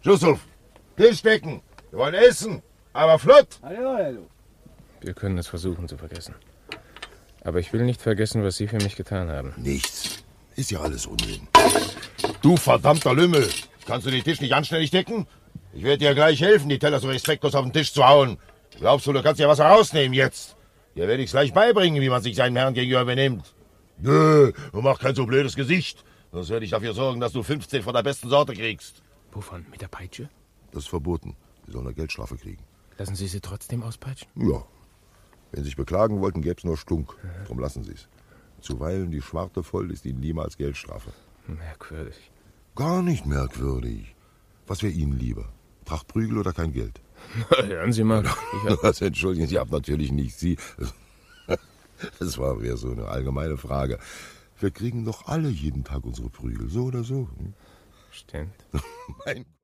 Jusuf, Tisch decken. Wir wollen essen, aber flott. Wir können es versuchen zu vergessen. Aber ich will nicht vergessen, was Sie für mich getan haben. Nichts. Ist ja alles Unsinn. Du verdammter Lümmel. Kannst du den Tisch nicht anständig decken? Ich werde dir gleich helfen, die Teller so respektlos auf den Tisch zu hauen. Glaubst du kannst ja was herausnehmen jetzt? Dir werde ich's gleich beibringen, wie man sich seinem Herrn gegenüber benimmt. Nö, und mach kein so blödes Gesicht. Sonst werde ich dafür sorgen, dass du 15 von der besten Sorte kriegst. Wovon? Mit der Peitsche? Das ist verboten. Sie sollen eine Geldstrafe kriegen. Lassen Sie sie trotzdem auspeitschen? Ja. Wenn Sie sich beklagen wollten, gäb's nur Stunk. Drum lassen Sie's. Zuweilen die Schwarte voll ist Ihnen lieber als Geldstrafe. Merkwürdig. Gar nicht merkwürdig. Was wäre Ihnen lieber? Prachtprügel oder kein Geld? Hören Sie mal. Das entschuldigen Sie, ab natürlich nicht Sie. Das war eher so eine allgemeine Frage. Wir kriegen doch alle jeden Tag unsere Prügel, so oder so. Stimmt. Mein